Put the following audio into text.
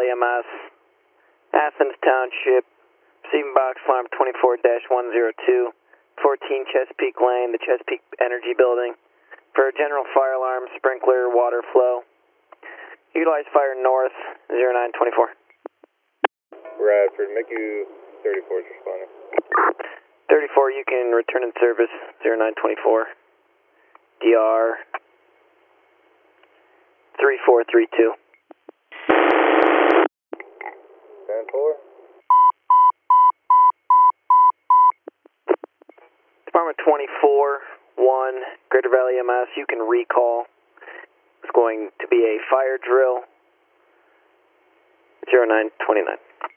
Valley EMS, Athens Township, receiving box alarm 24-102, 14 Chesapeake Lane, the Chesapeake Energy Building, for a general fire alarm, sprinkler, water flow. Utilize fire north, 0924. Radford, MICU 34 is responding. 34, you can return in service, 0924. DR 3432. 10-4. Department 24-1, Greater Valley EMS, you can recall. It's going to be a fire drill, 0929.